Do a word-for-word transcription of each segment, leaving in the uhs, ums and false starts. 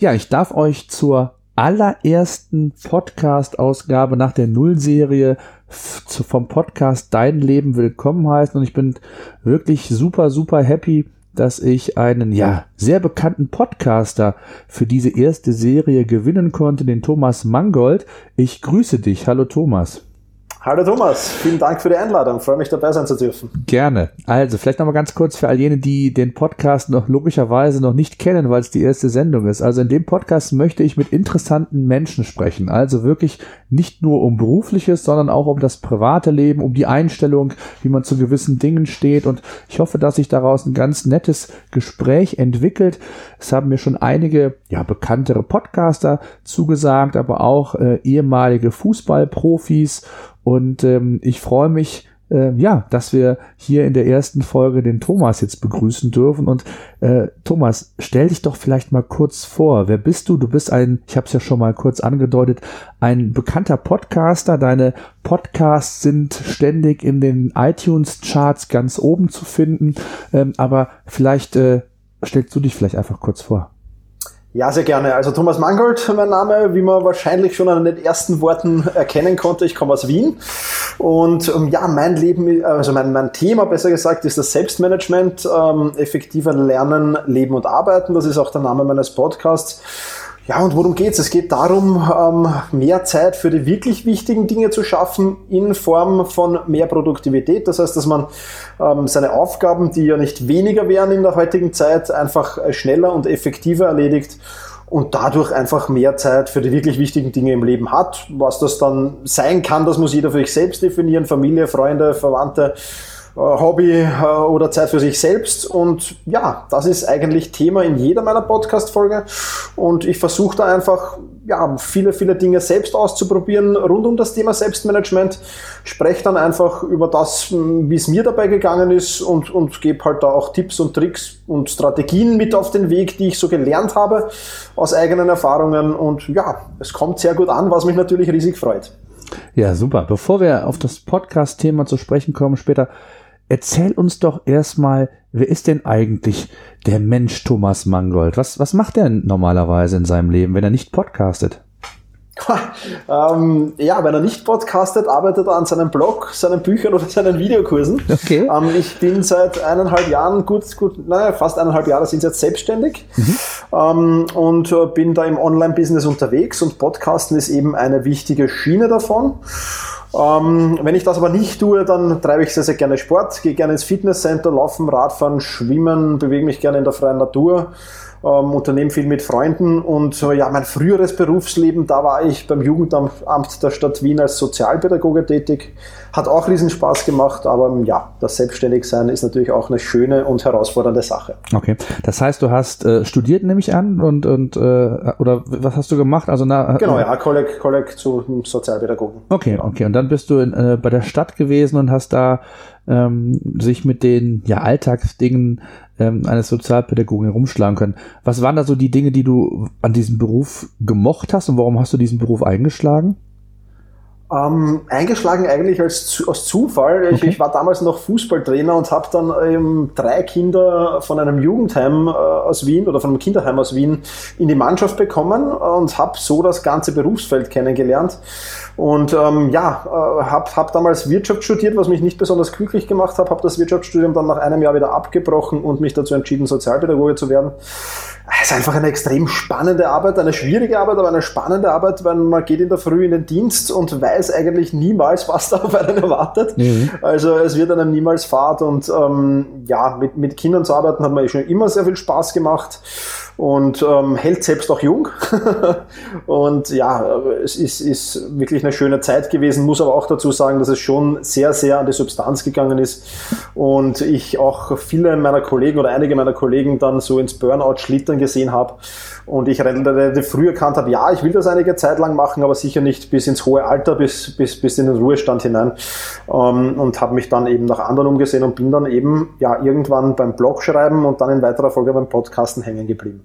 Ja, ich darf euch zur allerersten Podcast-Ausgabe nach der Null-Serie f- vom Podcast Dein Leben willkommen heißen und ich bin wirklich super, super happy, dass ich einen, ja, sehr bekannten Podcaster für diese erste Serie gewinnen konnte, den Thomas Mangold. Ich grüße dich. Hallo Thomas. Hallo Thomas, vielen Dank für die Einladung. Freue mich, dabei sein zu dürfen. Gerne. Also, vielleicht nochmal ganz kurz für all jene, die den Podcast noch logischerweise noch nicht kennen, weil es die erste Sendung ist. Also in dem Podcast möchte ich mit interessanten Menschen sprechen. Also wirklich nicht nur um Berufliches, sondern auch um das private Leben, um die Einstellung, wie man zu gewissen Dingen steht. Und ich hoffe, dass sich daraus ein ganz nettes Gespräch entwickelt. Es haben mir schon einige, ja, bekanntere Podcaster zugesagt, aber auch äh, ehemalige Fußballprofis. Und ähm, ich freue mich, äh, ja, dass wir hier in der ersten Folge den Thomas jetzt begrüßen dürfen. Und äh, Thomas, stell dich doch vielleicht mal kurz vor. Wer bist du? Du bist ein, ich habe es ja schon mal kurz angedeutet, ein bekannter Podcaster. Deine Podcasts sind ständig in den iTunes-Charts ganz oben zu finden. Ähm, aber vielleicht äh, stellst du dich vielleicht einfach kurz vor. Ja, sehr gerne. Also Thomas Mangold, mein Name, wie man wahrscheinlich schon an den ersten Worten erkennen konnte. Ich komme aus Wien und ähm, ja, mein Leben, also mein, mein Thema besser gesagt, ist das Selbstmanagement, ähm, effektiver Lernen, Leben und Arbeiten. Das ist auch der Name meines Podcasts. Ja, und worum geht's? Es geht darum, ähm, mehr Zeit für die wirklich wichtigen Dinge zu schaffen in Form von mehr Produktivität. Das heißt, dass man ähm, seine Aufgaben, die ja nicht weniger wären in der heutigen Zeit, einfach schneller und effektiver erledigt und dadurch einfach mehr Zeit für die wirklich wichtigen Dinge im Leben hat. Was das dann sein kann, das muss jeder für sich selbst definieren. Familie, Freunde, Verwandte, Hobby oder Zeit für sich selbst. Und ja, das ist eigentlich Thema in jeder meiner Podcast-Folge. Und ich versuche da einfach, ja, viele, viele Dinge selbst auszuprobieren rund um das Thema Selbstmanagement. Spreche dann einfach über das, wie es mir dabei gegangen ist und, und gebe halt da auch Tipps und Tricks und Strategien mit auf den Weg, die ich so gelernt habe aus eigenen Erfahrungen. Und ja, es kommt sehr gut an, was mich natürlich riesig freut. Ja, super. Bevor wir auf das Podcast-Thema zu sprechen kommen später, erzähl uns doch erstmal, wer ist denn eigentlich der Mensch Thomas Mangold? Was, was macht er normalerweise in seinem Leben, wenn er nicht podcastet? ähm, ja, wenn er nicht podcastet, arbeitet er an seinem Blog, seinen Büchern oder seinen Videokursen. Okay. Ähm, ich bin seit eineinhalb Jahren, gut, gut, naja, fast eineinhalb Jahre sind jetzt selbstständig mhm. ähm, und äh, bin da im Online-Business unterwegs und Podcasten ist eben eine wichtige Schiene davon. Ähm, wenn ich das aber nicht tue, dann treibe ich sehr, sehr gerne Sport, gehe gerne ins Fitnesscenter, laufen, Radfahren, schwimmen, bewege mich gerne in der freien Natur, ähm, unternehme viel mit Freunden und äh, ja, mein früheres Berufsleben, da war ich beim Jugendamt der Stadt Wien als Sozialpädagoge tätig, hat auch riesen Spaß gemacht, aber ja, das Selbstständigsein ist natürlich auch eine schöne und herausfordernde Sache. Okay, das heißt, du hast äh, studiert, nehme ich an, und, und äh, oder was hast du gemacht? Also na, Genau, ja, Kolleg, Kolleg zum Sozialpädagogen. Okay, okay, und dann bist du in, äh, bei der Stadt gewesen und hast da ähm, sich mit den ja, Alltagsdingen ähm, eines Sozialpädagogen herumschlagen können. Was waren da so die Dinge, die du an diesem Beruf gemocht hast und warum hast du diesen Beruf eingeschlagen? Ähm, eingeschlagen eigentlich als aus Zufall. Ich, okay. ich war damals noch Fußballtrainer und habe dann ähm, drei Kinder von einem Jugendheim äh, aus Wien oder von einem Kinderheim aus Wien in die Mannschaft bekommen und habe so das ganze Berufsfeld kennengelernt. Und ähm, ja, äh, habe hab damals Wirtschaft studiert, was mich nicht besonders glücklich gemacht hat, habe das Wirtschaftsstudium dann nach einem Jahr wieder abgebrochen und mich dazu entschieden, Sozialpädagoge zu werden. Es ist einfach eine extrem spannende Arbeit, eine schwierige Arbeit, aber eine spannende Arbeit, weil man geht in der Früh in den Dienst und weiß eigentlich niemals, was da auf einen erwartet. Mhm. Also es wird einem niemals Fahrt und ähm, ja, mit, mit Kindern zu arbeiten hat mir schon immer sehr viel Spaß gemacht und ähm, hält selbst auch jung. Und ja, es ist, ist wirklich eine schöne Zeit gewesen, muss aber auch dazu sagen, dass es schon sehr, sehr an die Substanz gegangen ist und ich auch viele meiner Kollegen oder einige meiner Kollegen dann so ins Burnout schlittern gesehen habe und ich relativ früh erkannt habe, ja, ich will das einige Zeit lang machen, aber sicher nicht bis ins hohe Alter, bis, bis, bis in den Ruhestand hinein ähm, und habe mich dann eben nach anderen umgesehen und bin dann eben ja irgendwann beim Blog schreiben und dann in weiterer Folge beim Podcasten hängen geblieben.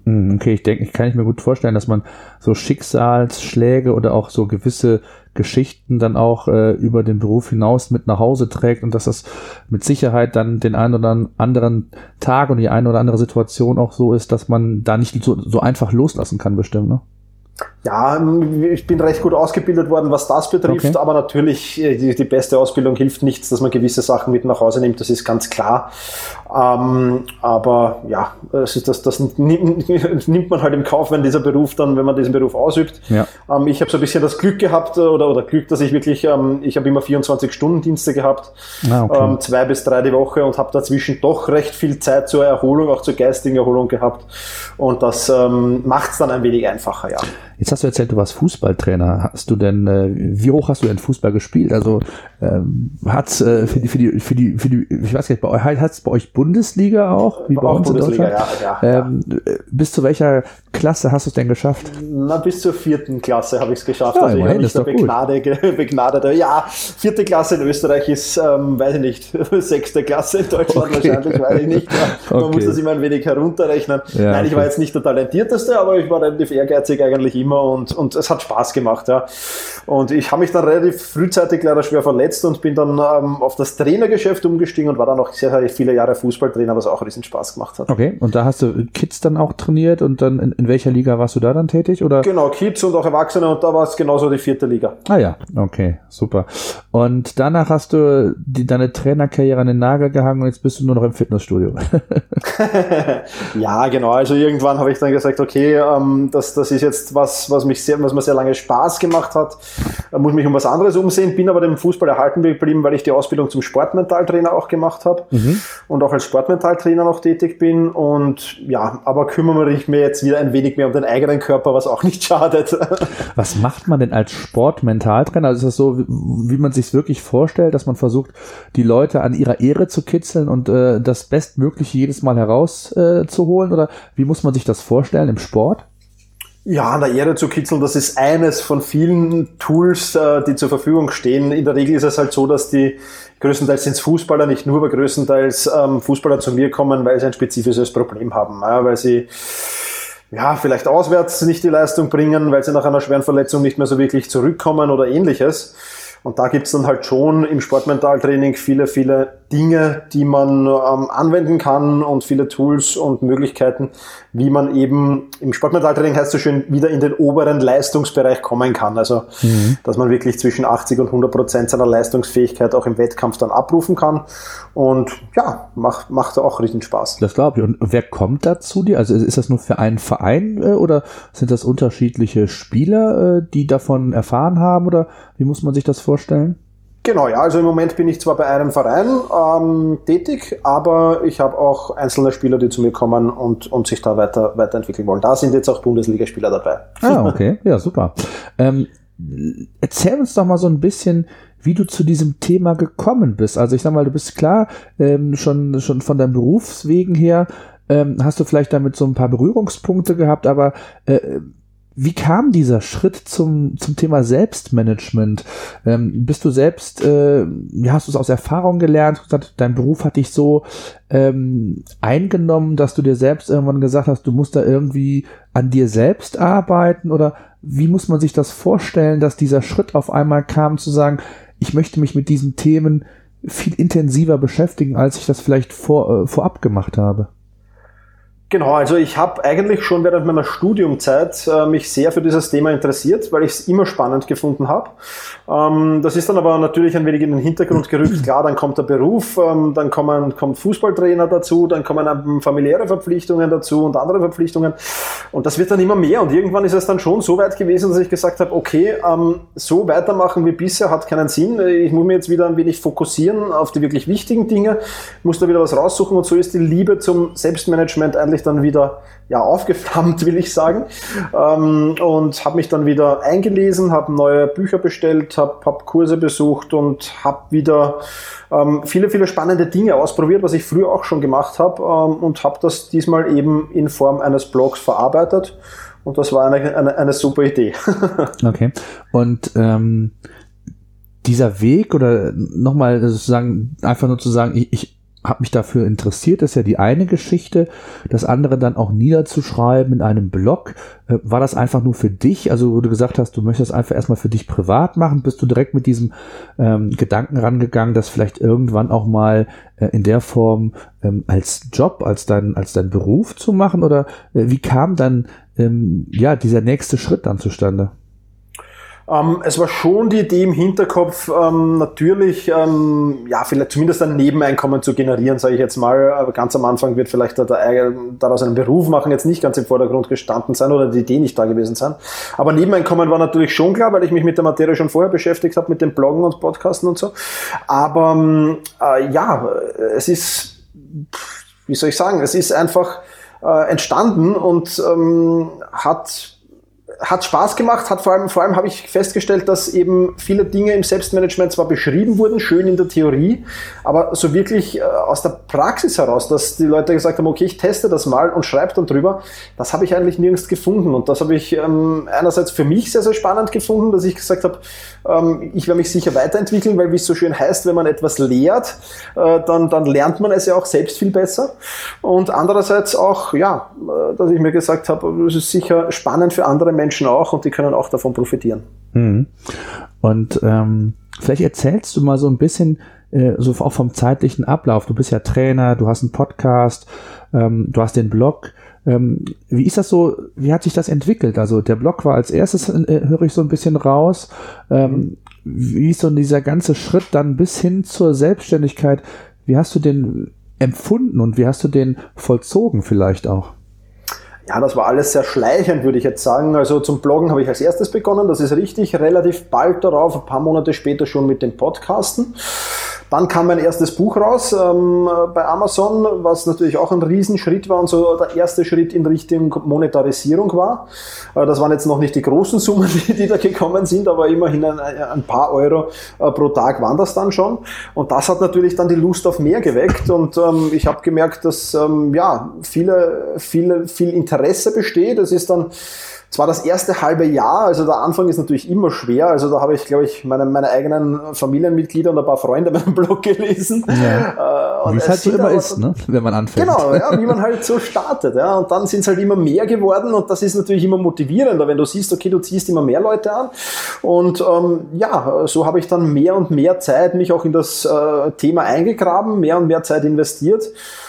Okay, ich denke, ich kann ich mir gut vorstellen, dass man so Schicksalsschläge oder auch so gewisse Geschichten dann auch äh, über den Beruf hinaus mit nach Hause trägt und dass das mit Sicherheit dann den einen oder anderen Tag und die eine oder andere Situation auch so ist, dass man da nicht so, so einfach loslassen kann, bestimmt, ne? Ja, ich bin recht gut ausgebildet worden, was das betrifft, okay. Aber natürlich, die, die beste Ausbildung hilft nichts, dass man gewisse Sachen mit nach Hause nimmt, das ist ganz klar. Ähm, aber ja, das, ist, das, das nimmt, nimmt man halt im Kauf, wenn dieser Beruf dann, wenn man diesen Beruf ausübt. Ja. Ähm, ich habe so ein bisschen das Glück gehabt, oder, oder Glück, dass ich wirklich, ähm, ich habe immer vierundzwanzig-Stunden-Dienste gehabt, ah, okay. ähm, zwei bis drei die Woche und habe dazwischen doch recht viel Zeit zur Erholung, auch zur geistigen Erholung gehabt. Und das ähm, macht es dann ein wenig einfacher, ja. Jetzt hast du erzählt, du warst Fußballtrainer. Hast du denn, äh, wie hoch hast du denn Fußball gespielt? Also ähm, hat's äh, für die, für die, für die, für die, ich weiß gar nicht, bei euch hat's bei euch Bundesliga auch? Wie bei auch uns Bundesliga, in Deutschland? Ja, ja, ähm, ja. Bis zu welcher Klasse hast du es denn geschafft? Na, bis zur vierten Klasse habe ich es geschafft. Ja, also ich immerhin, bin nicht der Begnade, Begnadete. Ja, vierte Klasse in Österreich ist, ähm, weiß ich nicht, sechste Klasse in Deutschland okay. wahrscheinlich, weiß ich nicht. Ja, man okay. muss das immer ein wenig herunterrechnen. Ja, Nein, ich okay. war jetzt nicht der Talentierteste, aber ich war relativ ehrgeizig eigentlich immer und, und es hat Spaß gemacht, ja. Und ich habe mich dann relativ frühzeitig leider schwer verletzt und bin dann ähm, auf das Trainergeschäft umgestiegen und war dann noch sehr, sehr viele Jahre Fußballtrainer, was auch riesen Spaß gemacht hat. Okay, und da hast du Kids dann auch trainiert und dann in, in welcher Liga warst du da dann tätig? Oder? Genau, Kids und auch Erwachsene und da war es genauso die vierte Liga. Ah ja, okay, super. Und danach hast du die, deine Trainerkarriere an den Nagel gehangen und jetzt bist du nur noch im Fitnessstudio. Ja, genau, also irgendwann habe ich dann gesagt, okay, ähm, das, das ist jetzt was, was mich sehr, was mir sehr lange Spaß gemacht hat, da muss mich um was anderes umsehen, bin aber dem Fußball erhalten geblieben, weil ich die Ausbildung zum Sportmentaltrainer auch gemacht habe mhm. und auch als Sportmentaltrainer noch tätig bin und ja, aber kümmere mich mir jetzt wieder ein wenig mehr um den eigenen Körper, was auch nicht schadet. Was macht man denn als Sportmentaltrainer? Also ist das so, wie man sich wirklich vorstellt, dass man versucht, die Leute an ihrer Ehre zu kitzeln und äh, das Bestmögliche jedes Mal herauszuholen äh, oder wie muss man sich das vorstellen im Sport? Ja, an der Ehre zu kitzeln, das ist eines von vielen Tools, äh, die zur Verfügung stehen. In der Regel ist es halt so, dass die größtenteils sind es Fußballer, nicht nur, aber größtenteils ähm, Fußballer zu mir kommen, weil sie ein spezifisches Problem haben, ja, weil sie ja vielleicht auswärts nicht die Leistung bringen, weil sie nach einer schweren Verletzung nicht mehr so wirklich zurückkommen oder ähnliches. Und da gibt's dann halt schon im Sportmentaltraining viele, viele Dinge, die man ähm, anwenden kann und viele Tools und Möglichkeiten, wie man eben im Sportmentaltraining, heißt so schön, wieder in den oberen Leistungsbereich kommen kann. Also, mhm. dass man wirklich zwischen achtzig und hundert Prozent seiner Leistungsfähigkeit auch im Wettkampf dann abrufen kann. Und ja, macht, macht auch riesen Spaß. Das glaube ich. Und wer kommt da zu dir? Also ist das nur für einen Verein äh, oder sind das unterschiedliche Spieler, äh, die davon erfahren haben? Oder wie muss man sich das vorstellen? Genau, ja, also im Moment bin ich zwar bei einem Verein ähm, tätig, aber ich habe auch einzelne Spieler, die zu mir kommen und, und sich da weiter weiterentwickeln wollen. Da sind jetzt auch Bundesligaspieler dabei. Ah, okay, ja, super. Ähm, erzähl uns doch mal so ein bisschen, wie du zu diesem Thema gekommen bist. Also ich sag mal, du bist klar, ähm, schon, schon von deinem Berufswegen her, ähm, hast du vielleicht damit so ein paar Berührungspunkte gehabt, aber äh, wie kam dieser Schritt zum, zum Thema Selbstmanagement? Ähm, bist du selbst, äh, wie hast du es aus Erfahrung gelernt? Dein Beruf hat dich so ähm, eingenommen, dass du dir selbst irgendwann gesagt hast, du musst da irgendwie an dir selbst arbeiten? Oder wie muss man sich das vorstellen, dass dieser Schritt auf einmal kam, zu sagen, ich möchte mich mit diesen Themen viel intensiver beschäftigen, als ich das vielleicht vor, äh, vorab gemacht habe? Genau, also ich habe eigentlich schon während meiner Studiumzeit äh, mich sehr für dieses Thema interessiert, weil ich es immer spannend gefunden habe. Ähm, das ist dann aber natürlich ein wenig in den Hintergrund gerückt. Klar, dann kommt der Beruf, ähm, dann kommen, kommt Fußballtrainer dazu, dann kommen ähm, familiäre Verpflichtungen dazu und andere Verpflichtungen. Und das wird dann immer mehr. Und irgendwann ist es dann schon so weit gewesen, dass ich gesagt habe, okay, ähm, so weitermachen wie bisher hat keinen Sinn. Ich muss mich jetzt wieder ein wenig fokussieren auf die wirklich wichtigen Dinge, muss da wieder was raussuchen. Und so ist die Liebe zum Selbstmanagement eigentlich dann wieder ja aufgeflammt, will ich sagen, ähm, und habe mich dann wieder eingelesen, habe neue Bücher bestellt, habe hab Kurse besucht und habe wieder ähm, viele, viele spannende Dinge ausprobiert, was ich früher auch schon gemacht habe, ähm, und habe das diesmal eben in Form eines Blogs verarbeitet und das war eine, eine, eine super Idee. Okay, und ähm, dieser Weg oder nochmal sozusagen einfach nur zu sagen, ich, ich habe mich dafür interessiert, das ist ja die eine Geschichte, das andere dann auch niederzuschreiben in einem Blog. Äh, war das einfach nur für dich, also wo du gesagt hast, du möchtest einfach erstmal für dich privat machen, bist du direkt mit diesem ähm, Gedanken rangegangen, das vielleicht irgendwann auch mal äh, in der Form ähm, als Job, als dein, als dein Beruf zu machen, oder äh, wie kam dann ähm, ja dieser nächste Schritt dann zustande? Ähm, es war schon die Idee im Hinterkopf, ähm, natürlich, ähm, ja, vielleicht zumindest ein Nebeneinkommen zu generieren, sage ich jetzt mal. Aber ganz am Anfang wird vielleicht der, der, daraus einen Beruf machen jetzt nicht ganz im Vordergrund gestanden sein oder die Idee nicht da gewesen sein. Aber Nebeneinkommen war natürlich schon klar, weil ich mich mit der Materie schon vorher beschäftigt habe, mit dem Bloggen und Podcasten und so. Aber äh, ja, es ist, wie soll ich sagen, es ist einfach äh, entstanden und ähm, hat Hat Spaß gemacht, hat vor allem, vor allem habe ich festgestellt, dass eben viele Dinge im Selbstmanagement zwar beschrieben wurden, schön in der Theorie, aber so wirklich äh, aus der Praxis heraus, dass die Leute gesagt haben, okay, ich teste das mal und schreibe dann drüber, das habe ich eigentlich nirgends gefunden. Und das habe ich ähm, einerseits für mich sehr, sehr spannend gefunden, dass ich gesagt habe, ähm, ich werde mich sicher weiterentwickeln, weil wie es so schön heißt, wenn man etwas lehrt, äh, dann, dann lernt man es ja auch selbst viel besser. Und andererseits auch, ja, äh, dass ich mir gesagt habe, es ist sicher spannend für andere Menschen, Menschen auch, und die können auch davon profitieren. Mhm. Und ähm, vielleicht erzählst du mal so ein bisschen äh, so auch vom zeitlichen Ablauf. Du bist ja Trainer, du hast einen Podcast, ähm, du hast den Blog. Ähm, wie ist das so, wie hat sich das entwickelt? Also der Blog war als erstes, äh, höre ich so ein bisschen raus. Ähm, wie ist so dieser ganze Schritt dann bis hin zur Selbstständigkeit? Wie hast du den empfunden und wie hast du den vollzogen vielleicht auch? Ja, das war alles sehr schleichend, würde ich jetzt sagen. Also zum Bloggen habe ich als erstes begonnen, das ist richtig. Relativ bald darauf, ein paar Monate später schon mit dem Podcasten. Dann kam mein erstes Buch raus ähm, bei Amazon, was natürlich auch ein Riesenschritt war und so der erste Schritt in Richtung Monetarisierung war. Äh, das waren jetzt noch nicht die großen Summen, die, die da gekommen sind, aber immerhin ein, ein paar Euro äh, pro Tag waren das dann schon. Und das hat natürlich dann die Lust auf mehr geweckt und ähm, ich habe gemerkt, dass ähm, ja viele, viele, viel Interesse besteht. Es ist dann zwar das erste halbe Jahr, also der Anfang ist natürlich immer schwer, also da habe ich, glaube ich, meine, meine eigenen Familienmitglieder und ein paar Freunde meinen Blog gelesen. Ja. Äh, wie es halt so immer ist, ne? Wenn man anfängt. Genau, ja, wie man halt so startet. Ja. Und dann sind es halt immer mehr geworden und das ist natürlich immer motivierender, wenn du siehst, okay, du ziehst immer mehr Leute an. Und ähm, ja, so habe ich dann mehr und mehr Zeit mich auch in das äh, Thema eingegraben, mehr und mehr Zeit investiert.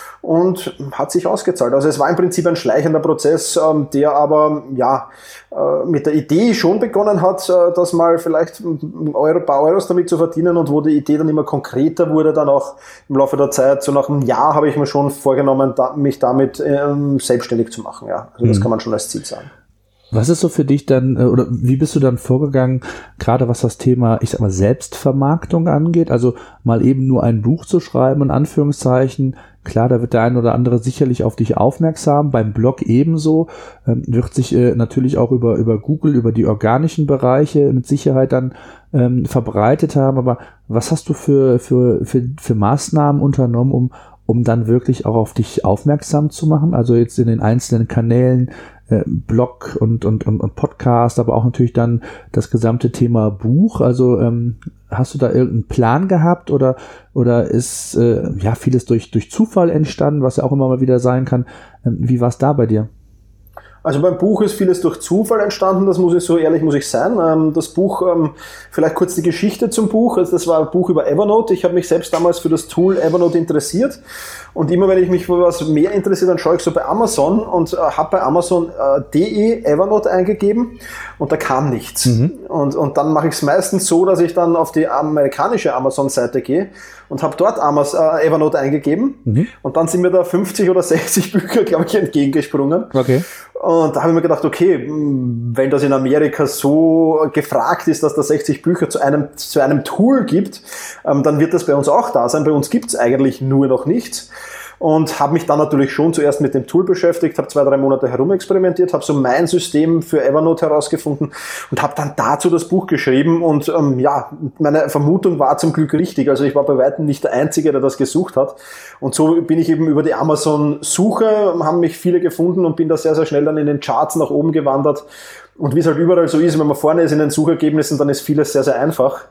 Und hat sich ausgezahlt. Also es war im Prinzip ein schleichender Prozess, ähm, der aber ja äh, mit der Idee schon begonnen hat, äh, das mal vielleicht ein Euro, paar Euros damit zu verdienen und wo die Idee dann immer konkreter wurde, dann auch im Laufe der Zeit, so nach einem Jahr habe ich mir schon vorgenommen, da, mich damit ähm, selbstständig zu machen. Ja, also das mhm. kann man schon als Ziel sagen. Was ist so für dich dann, oder wie bist du dann vorgegangen, gerade was das Thema, ich sag mal, Selbstvermarktung angeht? Also mal eben nur ein Buch zu schreiben, in Anführungszeichen. Klar, da wird der ein oder andere sicherlich auf dich aufmerksam. Beim Blog ebenso. Ähm, wird sich äh, natürlich auch über, über Google, über die organischen Bereiche mit Sicherheit dann ähm, verbreitet haben. Aber was hast du für, für, für, für Maßnahmen unternommen, um, um dann wirklich auch auf dich aufmerksam zu machen? Also jetzt in den einzelnen Kanälen, äh, Blog und, und, und, und Podcast, aber auch natürlich dann das gesamte Thema Buch. Also ähm, hast du da irgendeinen Plan gehabt oder, oder ist äh, ja vieles durch, durch Zufall entstanden, was ja auch immer mal wieder sein kann? Ähm, wie war es da bei dir? Also beim Buch ist vieles durch Zufall entstanden, das muss ich so ehrlich muss ich sein. Das Buch, vielleicht kurz die Geschichte zum Buch, also das war ein Buch über Evernote. Ich habe mich selbst damals für das Tool Evernote interessiert und immer wenn ich mich für was mehr interessiere, dann schaue ich so bei Amazon und habe bei Amazon äh, de Evernote eingegeben und da kam nichts. Mhm. Und, und dann mache ich es meistens so, dass ich dann auf die amerikanische Amazon-Seite gehe und habe dort Amazon, äh, Evernote eingegeben mhm. und dann sind mir da fünfzig oder sechzig Bücher, glaube ich, entgegengesprungen. Okay. Und da habe ich mir gedacht, okay, wenn das in Amerika so gefragt ist, dass da sechzig Bücher zu einem, zu einem Tool gibt, ähm, dann wird das bei uns auch da sein. Bei uns gibt es eigentlich nur noch nichts. Und habe mich dann natürlich schon zuerst mit dem Tool beschäftigt, habe zwei, drei Monate herumexperimentiert, habe so mein System für Evernote herausgefunden und habe dann dazu das Buch geschrieben und ähm, ja, meine Vermutung war zum Glück richtig, also ich war bei weitem nicht der Einzige, der das gesucht hat und so bin ich eben über die Amazon-Suche, haben mich viele gefunden und bin da sehr, sehr schnell dann in den Charts nach oben gewandert und wie es halt überall so ist, wenn man vorne ist in den Suchergebnissen, dann ist vieles sehr, sehr einfach.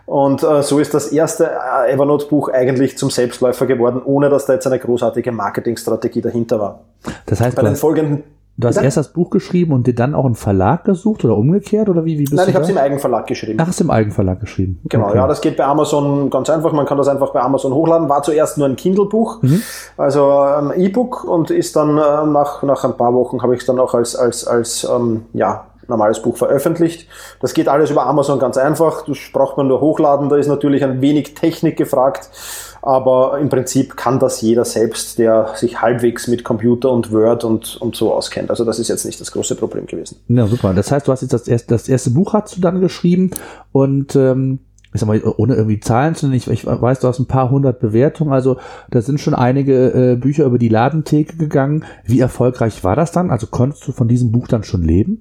Und äh, so ist das erste äh, Evernote-Buch eigentlich zum Selbstläufer geworden, ohne dass da jetzt eine großartige Marketingstrategie dahinter war. Das heißt, bei den folgenden Du hast erst das Buch geschrieben und dir dann auch einen Verlag gesucht oder umgekehrt? Oder wie, wie bist Nein, du ich habe es da? im Eigenverlag geschrieben. Ach, es ist im Eigenverlag geschrieben. Genau, okay. Ja, das geht bei Amazon ganz einfach. Man kann das einfach bei Amazon hochladen. War zuerst nur ein Kindle-Buch, Mhm. also ein E-Book, und ist dann äh, nach, nach ein paar Wochen habe ich es dann auch als, als, als ähm, ja, normales Buch veröffentlicht. Das geht alles über Amazon ganz einfach. Das braucht man nur hochladen. Da ist natürlich ein wenig Technik gefragt. Aber im Prinzip kann das jeder selbst, der sich halbwegs mit Computer und Word und, und so auskennt. Also das ist jetzt nicht das große Problem gewesen. Ja, super. Das heißt, du hast jetzt das erste, das erste Buch hast du dann geschrieben und ähm, ich sag mal, ohne irgendwie Zahlen zu nennen, ich, ich weiß, du hast ein paar hundert Bewertungen, also da sind schon einige äh, Bücher über die Ladentheke gegangen. Wie erfolgreich war das dann? Also konntest du von diesem Buch dann schon leben?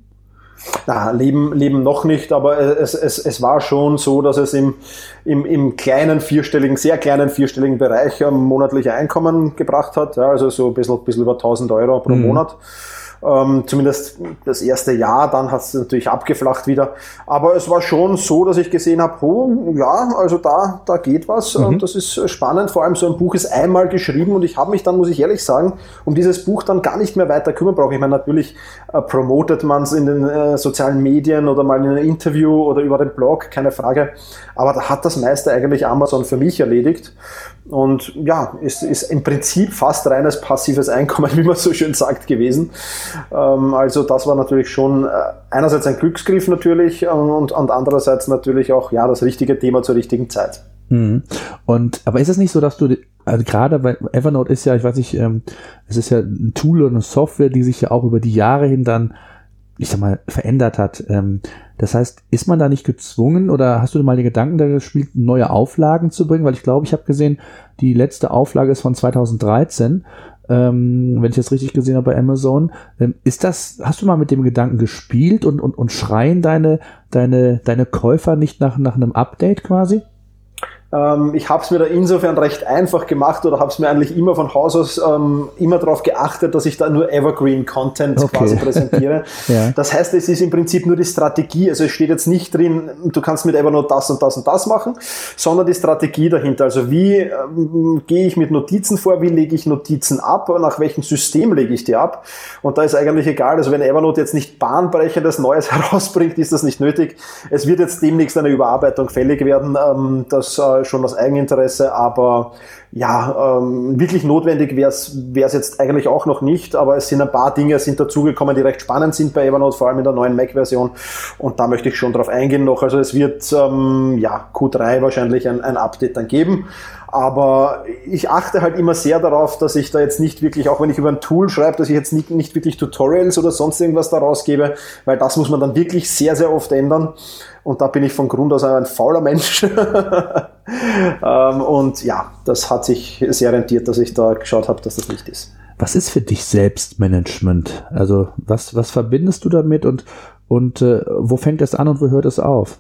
Na, leben, leben noch nicht, aber es, es, es war schon so, dass es im, im, im kleinen vierstelligen, sehr kleinen vierstelligen Bereich ähm, monatliche Einkommen gebracht hat, ja, also so ein bisschen, bisschen über tausend Euro pro mhm. Monat. Ähm, zumindest das erste Jahr, dann hat es natürlich abgeflacht wieder. Aber es war schon so, dass ich gesehen habe, oh, ja, also da, da geht was. Mhm. Und das ist spannend. Vor allem so ein Buch ist einmal geschrieben und ich habe mich dann, muss ich ehrlich sagen, um dieses Buch dann gar nicht mehr weiter kümmern brauchen. Ich meine, natürlich äh, promotet man es in den äh, sozialen Medien oder mal in einem Interview oder über den Blog, keine Frage. Aber da hat das meiste eigentlich Amazon für mich erledigt. Und ja, ist, ist im Prinzip fast reines passives Einkommen, wie man so schön sagt, gewesen. Ähm, also das war natürlich schon äh, einerseits ein Glücksgriff natürlich und, und andererseits natürlich auch ja das richtige Thema zur richtigen Zeit. Mhm. Und aber ist es nicht so, dass du also gerade bei Evernote ist ja, ich weiß nicht, ähm, es ist ja ein Tool und eine Software, die sich ja auch über die Jahre hin dann, ich sag mal, verändert hat. Ähm, das heißt, ist man da nicht gezwungen oder hast du mal den Gedanken da gespielt, neue Auflagen zu bringen? Weil ich glaube, ich habe gesehen, die letzte Auflage ist von zweitausenddreizehn, ähm, wenn ich das richtig gesehen habe bei Amazon. Ähm, ist das, hast du mal mit dem Gedanken gespielt und, und, und schreien deine, deine, deine Käufer nicht nach, nach einem Update quasi? Ich habe es mir da insofern recht einfach gemacht oder habe es mir eigentlich immer von Haus aus ähm, immer darauf geachtet, dass ich da nur Evergreen-Content okay. quasi präsentiere. Ja. Das heißt, es ist im Prinzip nur die Strategie, also es steht jetzt nicht drin, du kannst mit Evernote das und das und das machen, sondern die Strategie dahinter. Also wie ähm, gehe ich mit Notizen vor, wie lege ich Notizen ab, nach welchem System lege ich die ab? Und da ist eigentlich egal, also wenn Evernote jetzt nicht bahnbrechendes Neues herausbringt, ist das nicht nötig. Es wird jetzt demnächst eine Überarbeitung fällig werden, ähm, das äh, schon aus Eigeninteresse, aber ja, ähm, wirklich notwendig wäre es jetzt eigentlich auch noch nicht, aber es sind ein paar Dinge sind dazugekommen, die recht spannend sind bei Evernote, vor allem in der neuen Mac-Version und da möchte ich schon drauf eingehen noch. Also es wird ähm, ja Q drei wahrscheinlich ein, ein Update dann geben, aber ich achte halt immer sehr darauf, dass ich da jetzt nicht wirklich, auch wenn ich über ein Tool schreibe, dass ich jetzt nicht, nicht wirklich Tutorials oder sonst irgendwas daraus gebe, weil das muss man dann wirklich sehr, sehr oft ändern. Und da bin ich von Grund aus ein fauler Mensch. ähm, und ja, das hat sich sehr rentiert, dass ich da geschaut habe, dass das nicht ist. Was ist für dich Selbstmanagement? Also was, was verbindest du damit und, und äh, wo fängt es an und wo hört es auf?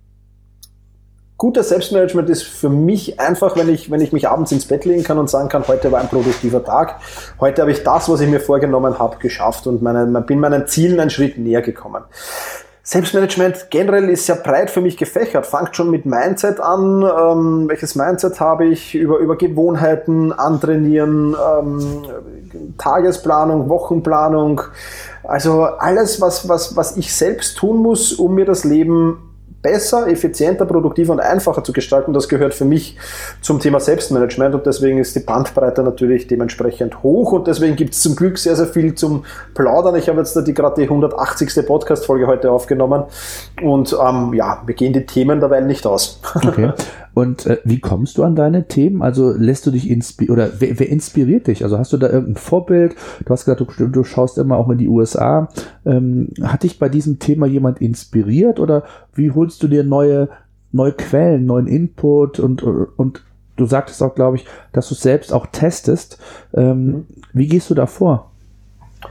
Gutes Selbstmanagement ist für mich einfach, wenn ich, wenn ich mich abends ins Bett legen kann und sagen kann, heute war ein produktiver Tag. Heute habe ich das, was ich mir vorgenommen habe, geschafft und meine, bin meinen Zielen einen Schritt näher gekommen. Selbstmanagement generell ist sehr breit für mich gefächert, fängt schon mit Mindset an, ähm, welches Mindset habe ich, über, über Gewohnheiten, antrainieren, ähm, Tagesplanung, Wochenplanung, also alles, was, was, was ich selbst tun muss, um mir das Leben besser, effizienter, produktiver und einfacher zu gestalten, das gehört für mich zum Thema Selbstmanagement und deswegen ist die Bandbreite natürlich dementsprechend hoch und deswegen gibt es zum Glück sehr, sehr viel zum Plaudern. Ich habe jetzt da die, gerade die hundertachtzigste Podcast-Folge heute aufgenommen und ähm, ja, wir gehen die Themen dabei nicht aus. Okay. Und äh, wie kommst du an deine Themen? Also lässt du dich inspirieren oder wer, wer inspiriert dich? Also hast du da irgendein Vorbild? Du hast gesagt, du, du schaust immer auch in die U S A. Ähm, hat dich bei diesem Thema jemand inspiriert oder wie holst du dir neue, neue Quellen, neuen Input und, und du sagtest auch, glaube ich, dass du es selbst auch testest. Ähm, wie gehst du da vor?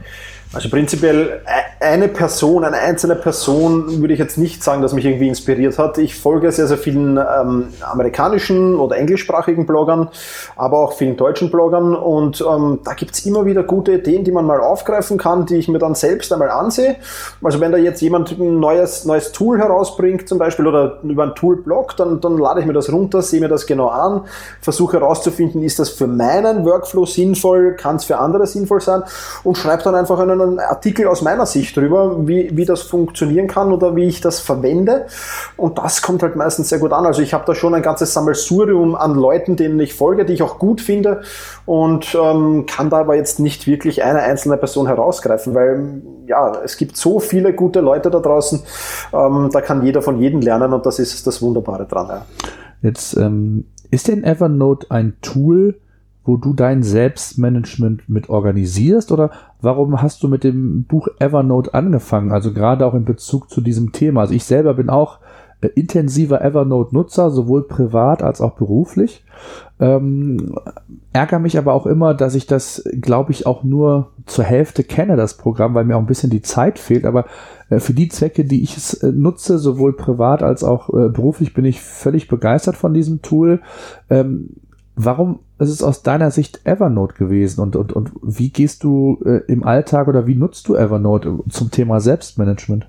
Also prinzipiell eine Person, eine einzelne Person würde ich jetzt nicht sagen, dass mich irgendwie inspiriert hat. Ich folge sehr, sehr vielen ähm, amerikanischen oder englischsprachigen Bloggern, aber auch vielen deutschen Bloggern und ähm, da gibt's immer wieder gute Ideen, die man mal aufgreifen kann, die ich mir dann selbst einmal ansehe. Also wenn da jetzt jemand ein neues, neues Tool herausbringt zum Beispiel oder über ein Tool bloggt, dann, dann lade ich mir das runter, sehe mir das genau an, versuche herauszufinden, ist das für meinen Workflow sinnvoll, kann es für andere sinnvoll sein und schreibe dann einfach einen einen Artikel aus meiner Sicht drüber, wie, wie das funktionieren kann oder wie ich das verwende. Und das kommt halt meistens sehr gut an. Also ich habe da schon ein ganzes Sammelsurium an Leuten, denen ich folge, die ich auch gut finde und ähm, kann da aber jetzt nicht wirklich eine einzelne Person herausgreifen, weil ja, es gibt so viele gute Leute da draußen, ähm, da kann jeder von jedem lernen und das ist das Wunderbare dran. Ja. Jetzt ähm, ist denn Evernote ein Tool, wo du dein Selbstmanagement mit organisierst oder warum hast du mit dem Buch Evernote angefangen? Also gerade auch in Bezug zu diesem Thema. Also ich selber bin auch äh, intensiver Evernote-Nutzer, sowohl privat als auch beruflich. Ähm, ärgere mich aber auch immer, dass ich das, glaube ich, auch nur zur Hälfte kenne, das Programm, weil mir auch ein bisschen die Zeit fehlt. Aber äh, für die Zwecke, die ich es äh, nutze, sowohl privat als auch äh, beruflich, bin ich völlig begeistert von diesem Tool. Ähm, Warum ist es aus deiner Sicht Evernote gewesen und, und, und wie gehst du äh, im Alltag oder wie nutzt du Evernote zum Thema Selbstmanagement?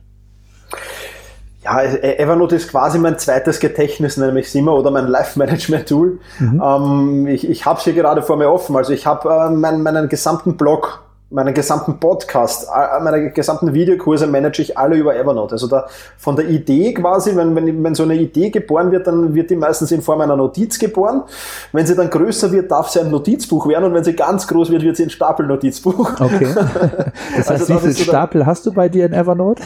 Ja, Evernote ist quasi mein zweites Gedächtnis, nenne ich es immer, oder mein Life-Management-Tool. Mhm. Ähm, ich ich habe es hier gerade vor mir offen. Also ich habe äh, mein, meinen gesamten Blog, meinen gesamten Podcast, meine gesamten Videokurse manage ich alle über Evernote. Also da von der Idee quasi, wenn, wenn, wenn so eine Idee geboren wird, dann wird die meistens in Form einer Notiz geboren. Wenn sie dann größer wird, darf sie ein Notizbuch werden und wenn sie ganz groß wird, wird sie ein Stapel-Notizbuch. Okay. Das heißt, also wie viele Stapel hast du bei dir in Evernote?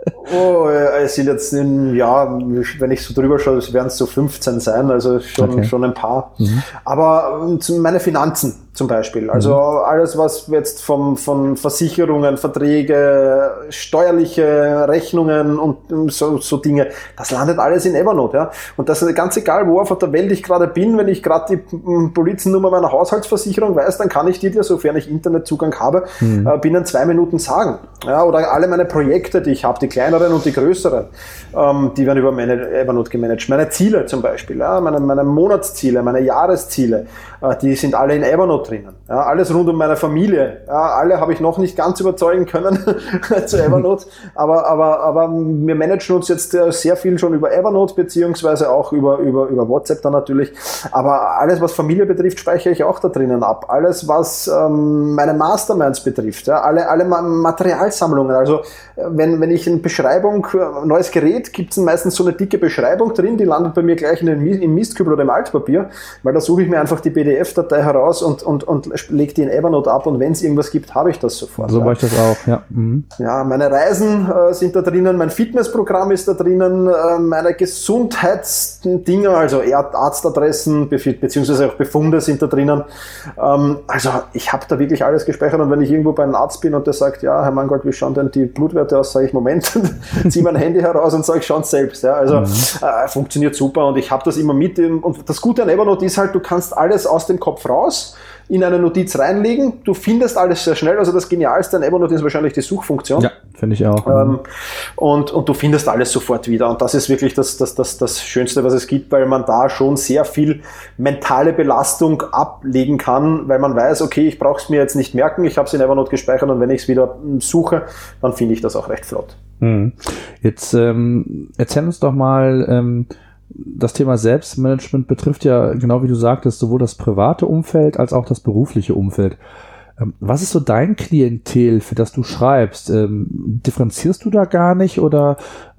Oh, es sind jetzt, in, ja, wenn ich so drüber schaue, werden es so fünfzehn sein, also schon, okay. schon ein paar. Mhm. Aber meine Finanzen zum Beispiel, also mhm. alles, was jetzt vom, von Versicherungen, Verträge, steuerliche Rechnungen und so, so Dinge, das landet alles in Evernote. Ja. Und das ist ganz egal, wo auf der Welt ich gerade bin, wenn ich gerade die Polizennummer meiner Haushaltsversicherung weiß, dann kann ich die dir, sofern ich Internetzugang habe, mhm. äh, binnen zwei Minuten sagen. Ja, oder alle meine Projekte, die ich habe, die kleineren und die größeren, ähm, die werden über meine Evernote gemanagt. Meine Ziele zum Beispiel, ja, meine, meine Monatsziele, meine Jahresziele, äh, die sind alle in Evernote drinnen. Ja, alles rund um meine Familie. Ja, alle habe ich noch nicht ganz überzeugen können zu Evernote, aber, aber, aber wir managen uns jetzt sehr viel schon über Evernote, beziehungsweise auch über, über, über WhatsApp dann natürlich. Aber alles, was Familie betrifft, speichere ich auch da drinnen ab. Alles, was ähm, meine Masterminds betrifft, ja, alle, alle Materialsammlungen. Also wenn, wenn ich eine Beschreibung, ein neues Gerät, gibt es meistens so eine dicke Beschreibung drin, die landet bei mir gleich in den, im Mistkübel oder im Altpapier, weil da suche ich mir einfach die P D F-Datei heraus und, und, und lege die in Evernote ab und wenn es irgendwas gibt, habe ich das sofort. So ja. mache ich das auch, ja. Mhm. Ja, meine Reisen äh, sind da drinnen, mein Fitnessprogramm ist da drinnen, äh, meine Gesundheitsdinger, also Arztadressen be- beziehungsweise auch Befunde sind da drinnen. Ähm, also ich habe da wirklich alles gespeichert und wenn ich irgendwo bei einem Arzt bin und der sagt, ja, Herr Mangold, wie schauen denn die Blutwerte aus, sage ich, Moment, ziehe mein Handy heraus und sage, schau selbst. Ja, also mhm. äh, funktioniert super und ich habe das immer mit. Und das Gute an Evernote ist halt, du kannst alles aus dem Kopf raus in eine Notiz reinlegen. Du findest alles sehr schnell. Also das Genialste an Evernote ist wahrscheinlich die Suchfunktion. Ja, finde ich auch. Ähm, und, und du findest alles sofort wieder. Und das ist wirklich das, das, das, das Schönste, was es gibt, weil man da schon sehr viel mentale Belastung ablegen kann, weil man weiß, okay, ich brauche es mir jetzt nicht merken, ich habe es in Evernote gespeichert und wenn ich es wieder suche, dann finde ich das auch recht flott. Hm. Jetzt ähm, erzähl uns doch mal, ähm, das Thema Selbstmanagement betrifft ja, genau wie du sagtest, sowohl das private Umfeld als auch das berufliche Umfeld. Ähm, was ist so dein Klientel, für das du schreibst? Ähm, differenzierst du da gar nicht oder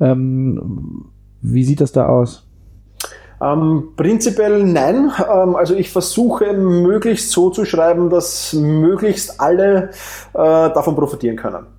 ähm, wie sieht das da aus? Ähm, prinzipiell nein. Ähm, also ich versuche möglichst so zu schreiben, dass möglichst alle äh, davon profitieren können.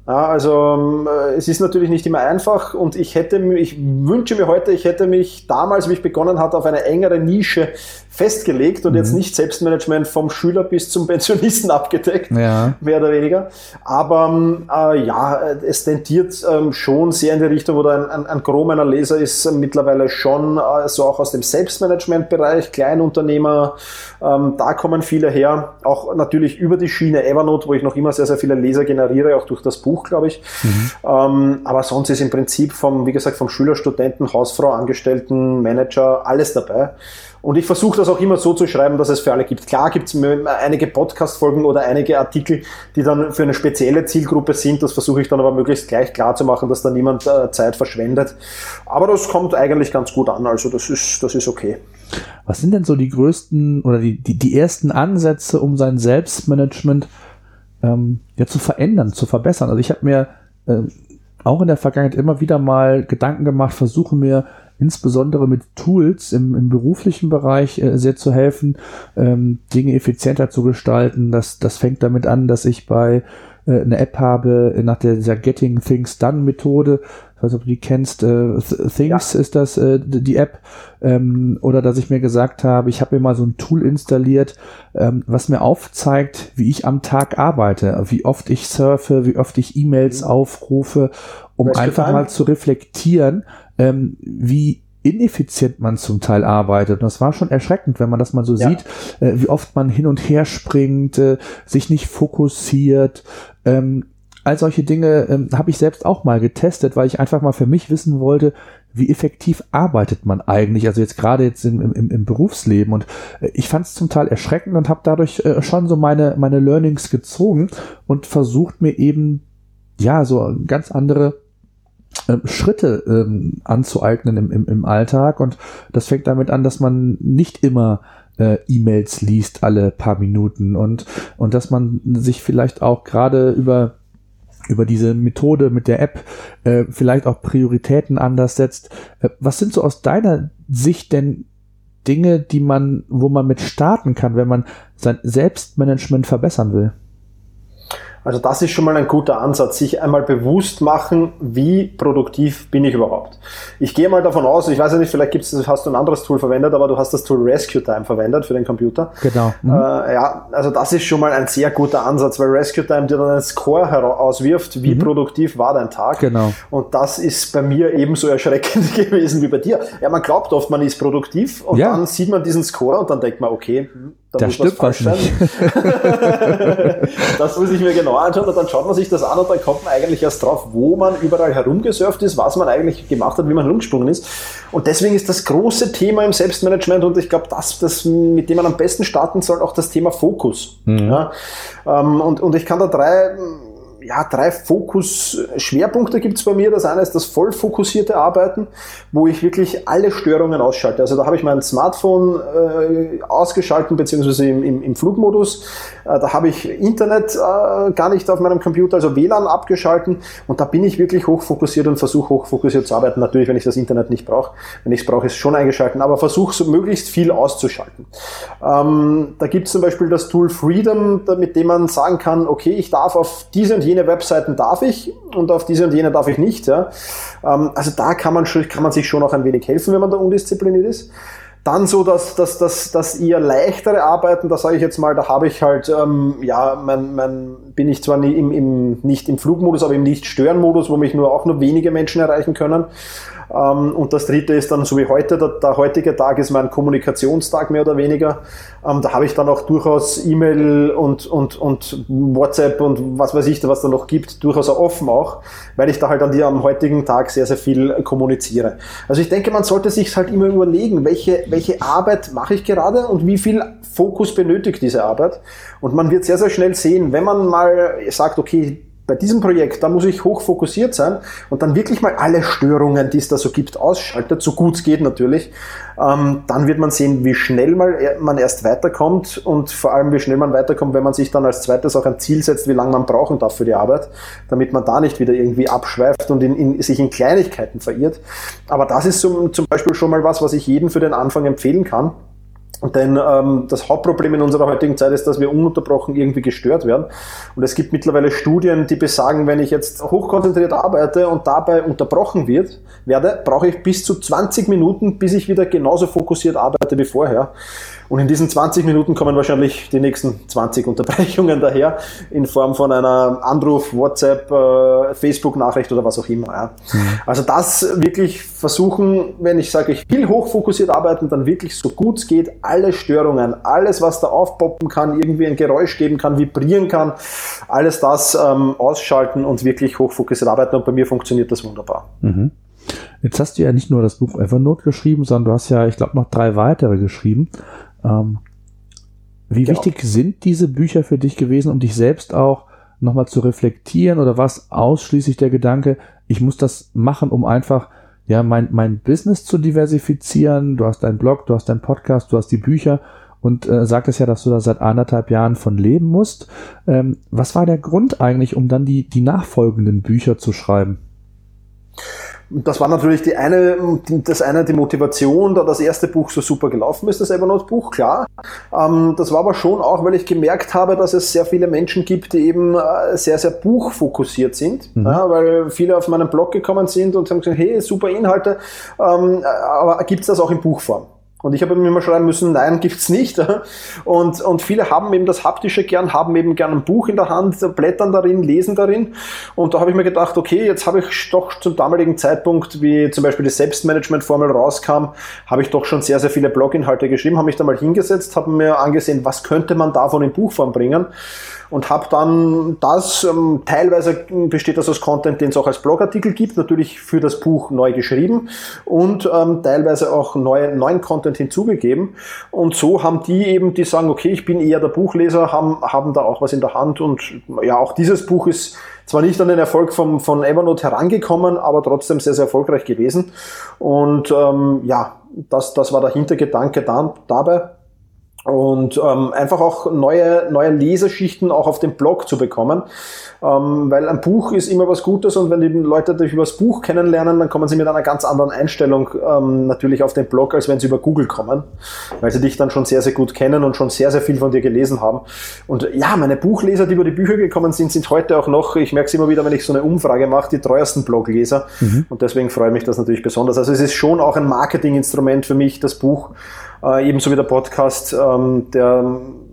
Ja, also äh, es ist natürlich nicht immer einfach und ich hätte, ich wünsche mir heute, ich hätte mich damals, wie ich begonnen hatte, auf eine engere Nische festgelegt und mhm. jetzt nicht Selbstmanagement vom Schüler bis zum Pensionisten abgedeckt, ja. mehr oder weniger. Aber äh, ja, es tendiert ähm, schon sehr in die Richtung, oder ein, ein, ein Gros meiner Leser ist äh, mittlerweile schon äh, so auch aus dem Selbstmanagement-Bereich, Kleinunternehmer, ähm, da kommen viele her. Auch natürlich über die Schiene Evernote, wo ich noch immer sehr, sehr viele Leser generiere, auch durch das Buch, glaube ich. Mhm. Ähm, aber sonst ist im Prinzip vom, wie gesagt, vom Schüler, Studenten, Hausfrau, Angestellten, Manager, alles dabei. Und ich versuche das auch immer so zu schreiben, dass es für alle gibt. Klar gibt es einige Podcast-Folgen oder einige Artikel, die dann für eine spezielle Zielgruppe sind. Das versuche ich dann aber möglichst gleich klar zu machen, dass da niemand äh, Zeit verschwendet. Aber das kommt eigentlich ganz gut an. Also das ist, das ist okay. Was sind denn so die größten oder die, die, die ersten Ansätze, um sein Selbstmanagement ähm, ja, zu verändern, zu verbessern? Also ich habe mir äh, auch in der Vergangenheit immer wieder mal Gedanken gemacht, versuche mir insbesondere mit Tools im, im beruflichen Bereich äh, sehr zu helfen, ähm, Dinge effizienter zu gestalten. Das, das fängt damit an, dass ich bei äh, eine App habe nach der, dieser Getting Things Done Methode. Ich weiß nicht, ob du die kennst. Äh, Things ja. ist das, äh, die App. Ähm, oder dass ich mir gesagt habe, ich habe mir mal so ein Tool installiert, ähm, was mir aufzeigt, wie ich am Tag arbeite, wie oft ich surfe, wie oft ich E-Mails mhm. aufrufe, um Rescue einfach Time. mal zu reflektieren, ähm, wie ineffizient man zum Teil arbeitet. Und das war schon erschreckend, wenn man das mal so ja. sieht, äh, wie oft man hin und her springt, äh, sich nicht fokussiert. Ähm, all solche Dinge ähm, habe ich selbst auch mal getestet, weil ich einfach mal für mich wissen wollte, wie effektiv arbeitet man eigentlich, also jetzt gerade jetzt im, im, im Berufsleben. Und äh, ich fand es zum Teil erschreckend und habe dadurch äh, schon so meine, meine Learnings gezogen und versucht mir eben, ja, so ganz andere äh, Schritte ähm, anzueignen im, im, im Alltag. Und das fängt damit an, dass man nicht immer äh, E-Mails liest alle paar Minuten und, und dass man sich vielleicht auch gerade über über diese Methode mit der App äh, vielleicht auch Prioritäten anders setzt. Äh, was sind so aus deiner Sicht denn Dinge, die man, wo man mit starten kann, wenn man sein Selbstmanagement verbessern will? Also das ist schon mal ein guter Ansatz, sich einmal bewusst machen, wie produktiv bin ich überhaupt. Ich gehe mal davon aus, ich weiß ja nicht, vielleicht gibt's, hast du ein anderes Tool verwendet, aber du hast das Tool Rescue Time verwendet für den Computer. Genau. Mhm. Äh, ja, also das ist schon mal ein sehr guter Ansatz, weil Rescue Time dir dann einen Score auswirft, wie mhm. produktiv war dein Tag. Genau. Und das ist bei mir ebenso erschreckend gewesen wie bei dir. Ja, man glaubt oft, man ist produktiv und ja. dann sieht man diesen Score und dann denkt man, okay, da da muss stimmt was falsch sein. Das muss ich mir genau anschauen und dann schaut man sich das an und dann kommt man eigentlich erst drauf, wo man überall herumgesurft ist, was man eigentlich gemacht hat, wie man herumgesprungen ist. Und deswegen ist das große Thema im Selbstmanagement und ich glaube, das, das, mit dem man am besten starten soll, auch das Thema Fokus. Mhm. Ja, und, und ich kann da drei... Ja, drei Fokus-Schwerpunkte gibt's bei mir. Das eine ist das voll fokussierte Arbeiten, wo ich wirklich alle Störungen ausschalte. Also da habe ich mein Smartphone äh, ausgeschalten, beziehungsweise im, im, im Flugmodus. Äh, da habe ich Internet äh, gar nicht auf meinem Computer, also W L A N abgeschalten. Und da bin ich wirklich hochfokussiert und versuche hochfokussiert zu arbeiten. Natürlich, wenn ich das Internet nicht brauche. Wenn ich es brauche, ist es schon eingeschalten. Aber versuche so möglichst viel auszuschalten. Ähm, da gibt's zum Beispiel das Tool Freedom, mit dem man sagen kann, okay, ich darf auf diese und jene Webseiten darf ich und auf diese und jene darf ich nicht. Ja. Also da kann man, kann man sich schon auch ein wenig helfen, wenn man da undiszipliniert ist. Dann so das, das, das, das eher leichtere Arbeiten, da sage ich jetzt mal, da habe ich halt, ähm, ja, mein, mein, bin ich zwar nie im, im, nicht im Flugmodus, aber im Nicht-Stören-Modus, wo mich nur auch nur wenige Menschen erreichen können. Ähm, und das dritte ist dann, so wie heute, der, der heutige Tag ist mein Kommunikationstag mehr oder weniger. Ähm, da habe ich dann auch durchaus E-Mail und, und, und WhatsApp und was weiß ich, was da noch gibt, durchaus auch offen auch, weil ich da halt an die, am heutigen Tag sehr, sehr viel kommuniziere. Also ich denke, man sollte sich halt immer überlegen, welche, welche Arbeit mache ich gerade und wie viel Fokus benötigt diese Arbeit. Und man wird sehr, sehr schnell sehen, wenn man mal sagt, okay, bei diesem Projekt, da muss ich hoch fokussiert sein und dann wirklich mal alle Störungen, die es da so gibt, ausschaltet, so gut es geht natürlich. Ähm, dann wird man sehen, wie schnell mal man erst weiterkommt und vor allem, wie schnell man weiterkommt, wenn man sich dann als zweites auch ein Ziel setzt, wie lange man brauchen darf für die Arbeit, damit man da nicht wieder irgendwie abschweift und in, in, sich in Kleinigkeiten verirrt. Aber das ist zum, zum Beispiel schon mal was, was ich jedem für den Anfang empfehlen kann. Denn ähm, das Hauptproblem in unserer heutigen Zeit ist, dass wir ununterbrochen irgendwie gestört werden. Und es gibt mittlerweile Studien, die besagen, wenn ich jetzt hochkonzentriert arbeite und dabei unterbrochen wird, werde, brauche ich bis zu zwanzig Minuten, bis ich wieder genauso fokussiert arbeite wie vorher. Und in diesen zwanzig Minuten kommen wahrscheinlich die nächsten zwanzig Unterbrechungen daher, in Form von einer Anruf, WhatsApp, äh, Facebook-Nachricht oder was auch immer. Ja. Mhm. Also das wirklich versuchen, wenn ich sage, ich will hochfokussiert arbeiten, dann wirklich so gut es geht, alle Störungen, alles, was da aufpoppen kann, irgendwie ein Geräusch geben kann, vibrieren kann, alles das ähm, ausschalten und wirklich hochfokussiert arbeiten. Und bei mir funktioniert das wunderbar. Mhm. Jetzt hast du ja nicht nur das Buch Evernote geschrieben, sondern du hast ja, ich glaube, noch drei weitere geschrieben. Ähm, wie genau. wichtig sind diese Bücher für dich gewesen, um dich selbst auch nochmal zu reflektieren, oder was ausschließlich der Gedanke, ich muss das machen, um einfach ja mein, mein Business zu diversifizieren? Du hast deinen Blog, du hast deinen Podcast, du hast die Bücher und äh, sagtest ja, dass du da seit anderthalb Jahren von leben musst. Ähm, was war der Grund eigentlich, um dann die, die nachfolgenden Bücher zu schreiben? Das war natürlich die eine, das eine die Motivation, da das erste Buch so super gelaufen ist, das Evernote-Buch, klar. Ähm, das war aber schon auch, weil ich gemerkt habe, dass es sehr viele Menschen gibt, die eben äh, sehr, sehr buchfokussiert sind, mhm. ja, weil viele auf meinen Blog gekommen sind und haben gesagt, hey, super Inhalte, ähm, aber gibt's das auch in Buchform? Und ich habe mir immer schreiben müssen, nein, gibt's nicht. Und, und viele haben eben das Haptische gern, haben eben gern ein Buch in der Hand, blättern darin, lesen darin. Und da habe ich mir gedacht, okay, jetzt habe ich doch zum damaligen Zeitpunkt, wie zum Beispiel die Selbstmanagement-Formel rauskam, habe ich doch schon sehr, sehr viele Bloginhalte geschrieben, habe mich da mal hingesetzt, habe mir angesehen, was könnte man davon in Buchform bringen. Und habe dann das, ähm, teilweise besteht das aus Content, den es auch als Blogartikel gibt, natürlich für das Buch neu geschrieben und ähm, teilweise auch neue, neuen Content hinzugegeben. Und so haben die eben, die sagen, okay, ich bin eher der Buchleser, haben, haben da auch was in der Hand. Und ja, auch dieses Buch ist zwar nicht an den Erfolg vom, von Evernote herangekommen, aber trotzdem sehr, sehr erfolgreich gewesen. Und ähm, ja, das, das war der Hintergedanke da, dabei. Und ähm, einfach auch neue neue Leserschichten auch auf dem Blog zu bekommen, ähm, weil ein Buch ist immer was Gutes und wenn die Leute dich über das Buch kennenlernen, dann kommen sie mit einer ganz anderen Einstellung ähm, natürlich auf den Blog, als wenn sie über Google kommen, weil sie dich dann schon sehr, sehr gut kennen und schon sehr, sehr viel von dir gelesen haben. Und ja, meine Buchleser, die über die Bücher gekommen sind, sind heute auch noch, ich merke es immer wieder, wenn ich so eine Umfrage mache, die treuesten Blogleser. Mhm. Und deswegen freue mich das natürlich besonders. Also es ist schon auch ein Marketinginstrument für mich, das Buch, Äh, ebenso wie der Podcast, ähm, der,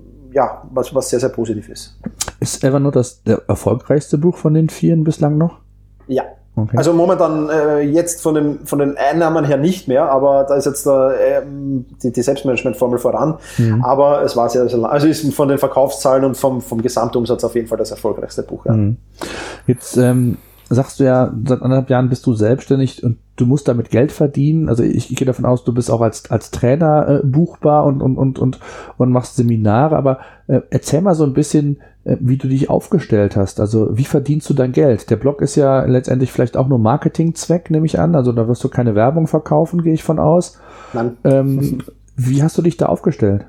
ja, was, was sehr, sehr positiv ist. Ist Evernote das der erfolgreichste Buch von den vieren bislang noch? Ja. Okay. Also momentan äh, jetzt von den, von den Einnahmen her nicht mehr, aber da ist jetzt der, äh, die, die Selbstmanagement-Formel voran. Mhm. Aber es war sehr, sehr lang. Also ist von den Verkaufszahlen und vom, vom Gesamtumsatz auf jeden Fall das erfolgreichste Buch. Ja. Mhm. Jetzt ähm, sagst du ja, seit anderthalb Jahren bist du selbstständig und du musst damit Geld verdienen. Also ich, ich gehe davon aus, du bist auch als als Trainer äh, buchbar und und und und und machst Seminare. Aber äh, erzähl mal so ein bisschen, äh, wie du dich aufgestellt hast. Also wie verdienst du dein Geld? Der Blog ist ja letztendlich vielleicht auch nur Marketingzweck, nehme ich an. Also da wirst du keine Werbung verkaufen, gehe ich von aus. Nein. Ähm, wie hast du dich da aufgestellt?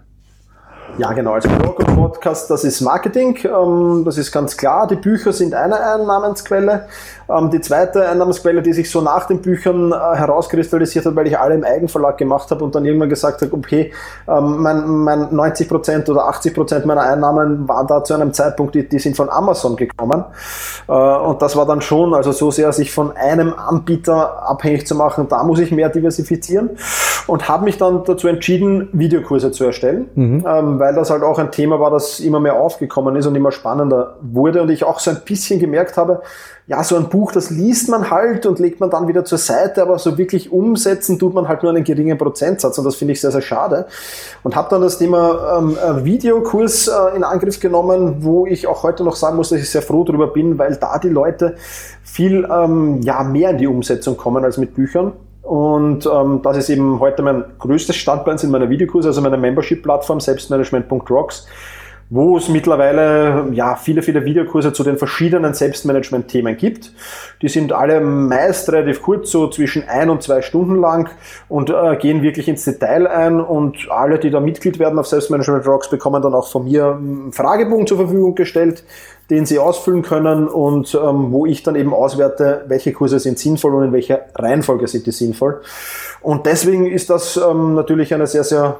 Ja, genau. Also Blog und Podcast, das ist Marketing. Ähm, das ist ganz klar. Die Bücher sind eine Einnahmensquelle. Ähm, die zweite Einnahmensquelle, die sich so nach den Büchern äh, herauskristallisiert hat, weil ich alle im Eigenverlag gemacht habe und dann irgendwann gesagt habe, okay, ähm, mein, mein neunzig Prozent oder achtzig Prozent meiner Einnahmen waren da zu einem Zeitpunkt, die, die sind von Amazon gekommen. Äh, und das war dann schon, also so sehr sich von einem Anbieter abhängig zu machen, da muss ich mehr diversifizieren und habe mich dann dazu entschieden, Videokurse zu erstellen. Mhm. Ähm, weil das halt auch ein Thema war, das immer mehr aufgekommen ist und immer spannender wurde und ich auch so ein bisschen gemerkt habe, ja, so ein Buch, das liest man halt und legt man dann wieder zur Seite, aber so wirklich umsetzen tut man halt nur einen geringen Prozentsatz und das finde ich sehr, sehr schade. Und habe dann das Thema ähm, Videokurs äh, in Angriff genommen, wo ich auch heute noch sagen muss, dass ich sehr froh drüber bin, weil da die Leute viel ähm, ja, mehr in die Umsetzung kommen als mit Büchern. Und ähm, das ist eben heute mein größtes Standbein, sind meine Videokurse, also meine Membership-Plattform selbstmanagement punkt rocks, wo es mittlerweile ja viele, viele Videokurse zu den verschiedenen Selbstmanagement-Themen gibt. Die sind alle meist relativ kurz, so zwischen ein und zwei Stunden lang und äh, gehen wirklich ins Detail ein und alle, die da Mitglied werden auf Selbstmanagement Rocks, bekommen dann auch von mir einen Fragebogen zur Verfügung gestellt, den sie ausfüllen können und ähm, wo ich dann eben auswerte, welche Kurse sind sinnvoll und in welcher Reihenfolge sind die sinnvoll. Und deswegen ist das ähm, natürlich eine sehr, sehr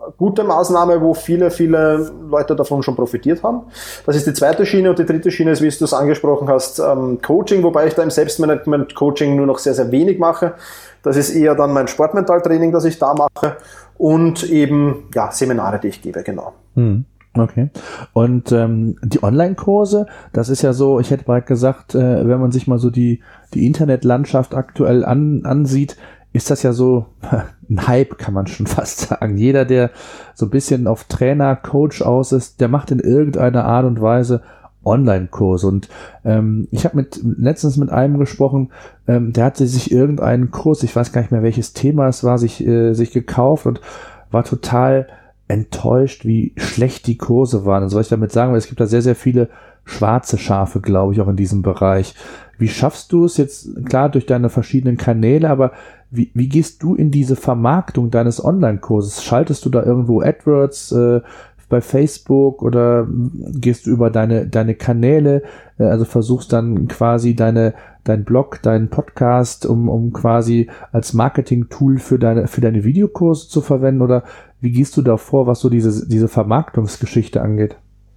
gute Maßnahme, wo viele, viele Leute davon schon profitiert haben. Das ist die zweite Schiene und die dritte Schiene ist, wie du es angesprochen hast, ähm, Coaching, wobei ich da im Selbstmanagement-Coaching nur noch sehr, sehr wenig mache. Das ist eher dann mein Sportmentaltraining, das ich da mache und eben ja Seminare, die ich gebe, genau. Hm. Okay. Und ähm, die Online-Kurse, das ist ja so, ich hätte bald gesagt, äh, wenn man sich mal so die die Internetlandschaft aktuell an, ansieht, ist das ja so ein Hype, kann man schon fast sagen. Jeder, der so ein bisschen auf Trainer, Coach aus ist, der macht in irgendeiner Art und Weise Online-Kurs. Und ähm, ich habe mit letztens mit einem gesprochen, ähm, der hatte sich irgendeinen Kurs, ich weiß gar nicht mehr, welches Thema es war, sich äh, sich gekauft und war total enttäuscht, wie schlecht die Kurse waren. Und soll ich damit sagen, weil es gibt da sehr, sehr viele schwarze Schafe, glaube ich, auch in diesem Bereich. Wie schaffst du es jetzt, klar, durch deine verschiedenen Kanäle, aber wie, wie gehst du in diese Vermarktung deines Online-Kurses? Schaltest du da irgendwo AdWords äh, bei Facebook oder gehst du über deine, deine Kanäle, äh, also versuchst dann quasi deine, dein Blog, deinen Podcast, um, um quasi als Marketing-Tool für deine, für deine Videokurse zu verwenden, oder wie gehst du da vor, was so diese, diese Vermarktungsgeschichte angeht?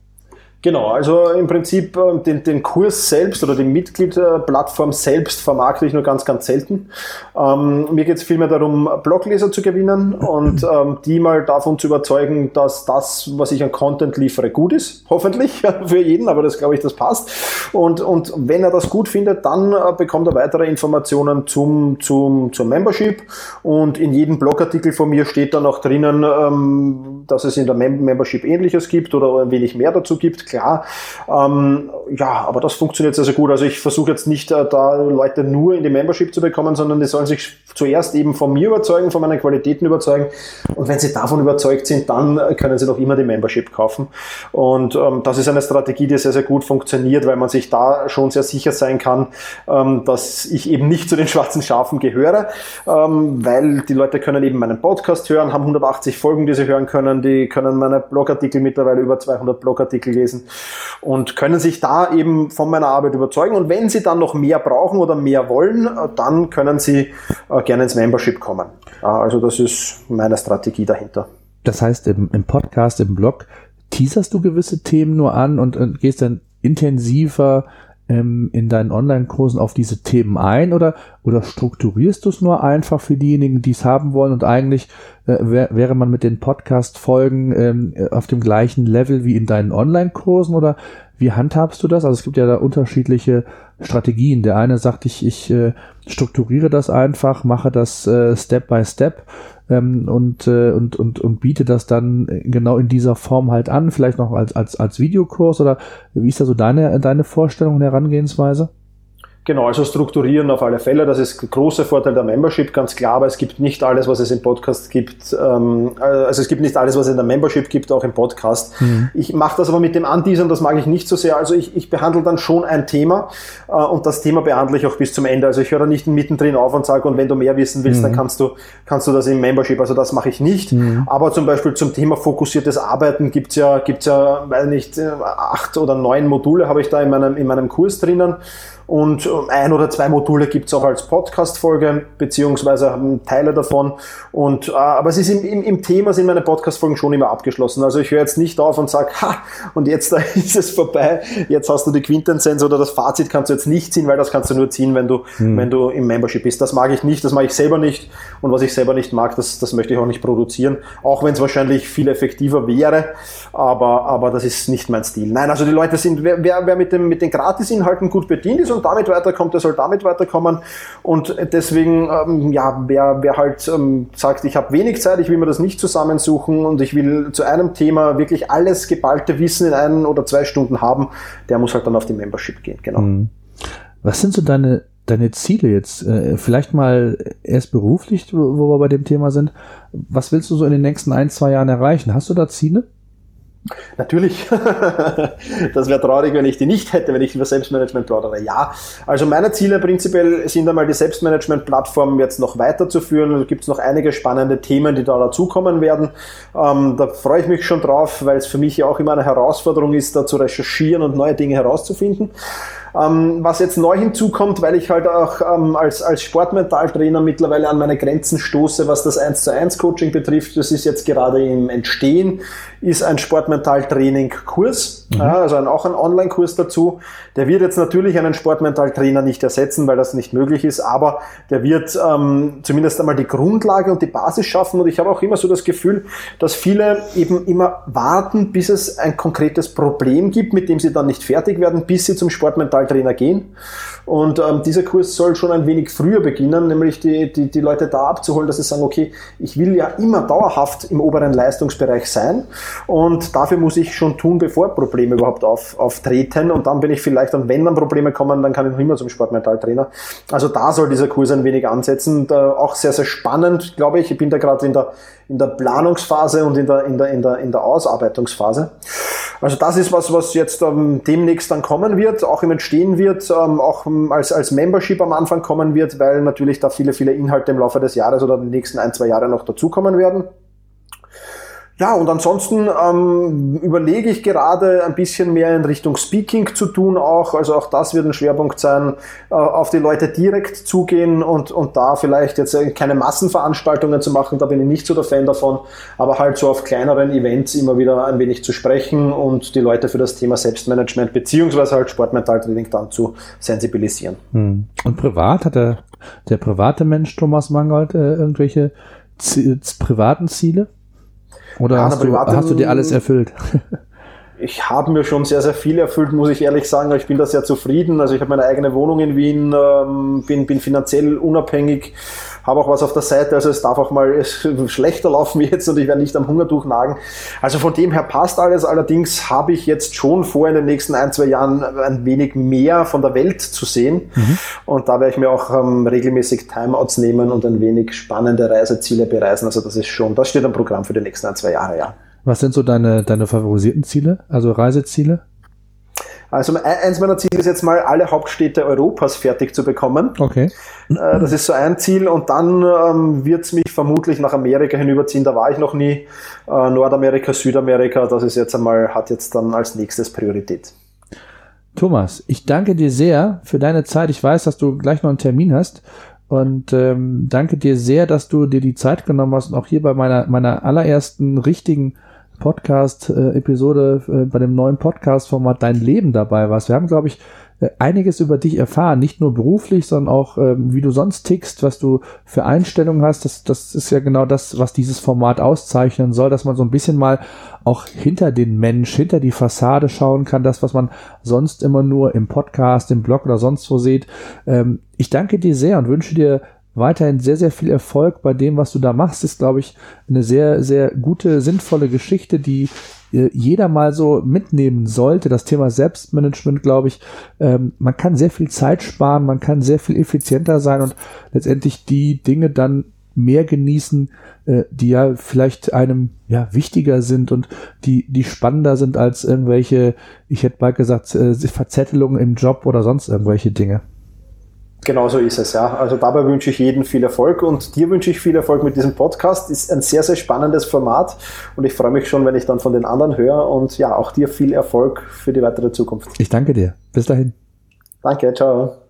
Genau, also im Prinzip den, den Kurs selbst oder die Mitgliederplattform selbst vermarkte ich nur ganz, ganz selten. Ähm, mir geht es vielmehr darum, Blogleser zu gewinnen und ähm, die mal davon zu überzeugen, dass das, was ich an Content liefere, gut ist. Hoffentlich für jeden, aber das glaube ich, das passt. Und, und wenn er das gut findet, dann äh, bekommt er weitere Informationen zum, zum, zum Membership. Und in jedem Blogartikel von mir steht dann auch drinnen, ähm, dass es in der Mem- Membership Ähnliches gibt oder ein wenig mehr dazu gibt. Klar, ähm, ja, aber das funktioniert sehr, sehr gut. Also ich versuche jetzt nicht äh, da Leute nur in die Membership zu bekommen, sondern die sollen sich zuerst eben von mir überzeugen, von meinen Qualitäten überzeugen. Und wenn sie davon überzeugt sind, dann können sie doch immer die Membership kaufen. Und ähm, das ist eine Strategie, die sehr, sehr gut funktioniert, weil man sich da schon sehr sicher sein kann, ähm, dass ich eben nicht zu den schwarzen Schafen gehöre, ähm, weil die Leute können eben meinen Podcast hören, haben hundertachtzig Folgen, die sie hören können, die können meine Blogartikel, mittlerweile über zweihundert Blogartikel lesen und können sich da eben von meiner Arbeit überzeugen. Und wenn sie dann noch mehr brauchen oder mehr wollen, dann können sie äh, gerne ins Membership kommen. Also das ist meine Strategie dahinter. Das heißt, im, im Podcast, im Blog, teaserst du gewisse Themen nur an und, und gehst dann intensiver ähm, in deinen Online-Kursen auf diese Themen ein, oder, oder strukturierst du es nur einfach für diejenigen, die es haben wollen, und eigentlich äh, wär, wäre man mit den Podcast-Folgen ähm, auf dem gleichen Level wie in deinen Online-Kursen, oder wie handhabst du das? Also es gibt ja da unterschiedliche Strategien. Der eine sagt, ich, ich äh, strukturiere das einfach, mache das äh, Step by Step ähm, und, äh, und, und, und biete das dann genau in dieser Form halt an, vielleicht noch als, als, als Videokurs, oder wie ist da so deine, deine Vorstellung und Herangehensweise? Genau, also strukturieren auf alle Fälle, das ist ein großer Vorteil der Membership, ganz klar, aber es gibt nicht alles, was es im Podcast gibt, ähm, also es gibt nicht alles, was es in der Membership gibt, auch im Podcast. Mhm. Ich mache das aber mit dem Anteasern, das mag ich nicht so sehr, also ich, ich behandle dann schon ein Thema äh, und das Thema behandle ich auch bis zum Ende, also ich höre da nicht mittendrin auf und sage, und wenn du mehr wissen willst, mhm. dann kannst du, kannst du das im Membership, also das mache ich nicht, mhm. aber zum Beispiel zum Thema fokussiertes Arbeiten gibt's ja, gibt's ja, weiß nicht, acht oder neun Module habe ich da in meinem, in meinem Kurs drinnen. Und ein oder zwei Module gibt's auch als Podcast-Folge, beziehungsweise haben Teile davon. Und, äh, aber es ist im, im, im Thema sind meine Podcast-Folgen schon immer abgeschlossen. Also ich höre jetzt nicht auf und sage, ha, und jetzt da ist es vorbei, jetzt hast du die Quintessenz oder das Fazit kannst du jetzt nicht ziehen, weil das kannst du nur ziehen, wenn du, hm. wenn du im Membership bist. Das mag ich nicht, das mag ich selber nicht. Und was ich selber nicht mag, das, das möchte ich auch nicht produzieren. Auch wenn es wahrscheinlich viel effektiver wäre, aber, aber das ist nicht mein Stil. Nein, also die Leute sind, wer, wer, wer mit, dem, mit den Gratis-Inhalten gut bedient ist und damit weiterkommt, der soll damit weiterkommen. Und deswegen, ähm, ja, wer, wer halt ähm, sagt, ich habe wenig Zeit, ich will mir das nicht zusammensuchen und ich will zu einem Thema wirklich alles geballte Wissen in ein oder zwei Stunden haben, der muss halt dann auf die Membership gehen, genau. Was sind so deine, deine Ziele jetzt? Äh, vielleicht mal erst beruflich, wo, wo wir bei dem Thema sind. Was willst du so in den nächsten ein, zwei Jahren erreichen? Hast du da Ziele? Natürlich. Das wäre traurig, wenn ich die nicht hätte, wenn ich über Selbstmanagement plaudere. Ja, also meine Ziele prinzipiell sind einmal, die Selbstmanagement-Plattform jetzt noch weiterzuführen. Da gibt es noch einige spannende Themen, die da dazukommen werden. Ähm, da freue ich mich schon drauf, weil es für mich ja auch immer eine Herausforderung ist, da zu recherchieren und neue Dinge herauszufinden. Ähm, was jetzt neu hinzukommt, weil ich halt auch ähm, als, als Sportmentaltrainer mittlerweile an meine Grenzen stoße, was das eins zu eins Coaching betrifft, das ist jetzt gerade im Entstehen, ist ein Sportmentaltraining-Kurs, mhm. ja, also ein, auch ein Online-Kurs dazu. Der wird jetzt natürlich einen Sportmentaltrainer nicht ersetzen, weil das nicht möglich ist, aber der wird ähm, zumindest einmal die Grundlage und die Basis schaffen. Und ich habe auch immer so das Gefühl, dass viele eben immer warten, bis es ein konkretes Problem gibt, mit dem sie dann nicht fertig werden, bis sie zum Sportmentaltrainer gehen. Und ähm, dieser Kurs soll schon ein wenig früher beginnen, nämlich die, die, die Leute da abzuholen, dass sie sagen, okay, ich will ja immer dauerhaft im oberen Leistungsbereich sein und dafür muss ich schon tun, bevor Probleme überhaupt auf, auftreten, und dann bin ich vielleicht, und wenn dann Probleme kommen, dann kann ich noch immer zum Sportmentaltrainer. Also da soll dieser Kurs ein wenig ansetzen, da auch sehr, sehr spannend, glaube ich. Ich bin da gerade in der, in der Planungsphase und in der, in der, in der, in der Ausarbeitungsphase. Also das ist was, was jetzt ähm, demnächst dann kommen wird, auch im Entstehen wird, ähm, auch ähm, als, als Membership am Anfang kommen wird, weil natürlich da viele, viele Inhalte im Laufe des Jahres oder die nächsten ein, zwei Jahre noch dazukommen werden. Ja, und ansonsten ähm, überlege ich gerade ein bisschen mehr in Richtung Speaking zu tun auch. Also auch das wird ein Schwerpunkt sein, äh, auf die Leute direkt zugehen und, und da vielleicht jetzt keine Massenveranstaltungen zu machen, da bin ich nicht so der Fan davon, aber halt so auf kleineren Events immer wieder ein wenig zu sprechen und die Leute für das Thema Selbstmanagement beziehungsweise halt Sportmentaltraining dann zu sensibilisieren. Hm. Und privat hat der, der private Mensch Thomas Mangold äh, irgendwelche Z- privaten Ziele? Oder ja, hast, du, hast du dir alles erfüllt? Ich habe mir schon sehr, sehr viel erfüllt, muss ich ehrlich sagen. Ich bin da sehr zufrieden. Also ich habe meine eigene Wohnung in Wien, ähm, bin, bin finanziell unabhängig, habe auch was auf der Seite. Also es darf auch mal schlechter laufen wie jetzt und ich werde nicht am Hungertuch nagen. Also von dem her passt alles. Allerdings habe ich jetzt schon vor, in den nächsten ein, zwei Jahren ein wenig mehr von der Welt zu sehen. Mhm. Und da werde ich mir auch ähm, regelmäßig Timeouts nehmen und ein wenig spannende Reiseziele bereisen. Also das ist schon, das steht am Programm für die nächsten ein, zwei Jahre, ja. Was sind so deine, deine favorisierten Ziele, also Reiseziele? Also eins meiner Ziele ist jetzt mal, alle Hauptstädte Europas fertig zu bekommen. Okay. Das ist so ein Ziel und dann ähm, wird es mich vermutlich nach Amerika hinüberziehen, da war ich noch nie. Äh, Nordamerika, Südamerika, das ist jetzt einmal, hat jetzt dann als nächstes Priorität. Thomas, ich danke dir sehr für deine Zeit. Ich weiß, dass du gleich noch einen Termin hast. Und ähm, danke dir sehr, dass du dir die Zeit genommen hast und auch hier bei meiner meiner allerersten richtigen Podcast-Episode äh, bei dem neuen Podcast-Format Dein Leben dabei warst. Wir haben, glaube ich, äh, einiges über dich erfahren, nicht nur beruflich, sondern auch, ähm, wie du sonst tickst, was du für Einstellungen hast. Das, das ist ja genau das, was dieses Format auszeichnen soll, dass man so ein bisschen mal auch hinter den Mensch, hinter die Fassade schauen kann, das, was man sonst immer nur im Podcast, im Blog oder sonst wo sieht. Ähm, ich danke dir sehr und wünsche dir weiterhin sehr, sehr viel Erfolg bei dem, was du da machst. Ist, glaube ich, eine sehr, sehr gute, sinnvolle Geschichte, die äh, jeder mal so mitnehmen sollte. Das Thema Selbstmanagement, glaube ich, ähm, man kann sehr viel Zeit sparen, man kann sehr viel effizienter sein und letztendlich die Dinge dann mehr genießen, äh, die ja vielleicht einem ja wichtiger sind und die die spannender sind als irgendwelche, ich hätte bald gesagt, äh, Verzettelungen im Job oder sonst irgendwelche Dinge. Genau so ist es, ja. Also dabei wünsche ich jedem viel Erfolg und dir wünsche ich viel Erfolg mit diesem Podcast. Ist ein sehr, sehr spannendes Format und ich freue mich schon, wenn ich dann von den anderen höre und ja, auch dir viel Erfolg für die weitere Zukunft. Ich danke dir. Bis dahin. Danke, ciao.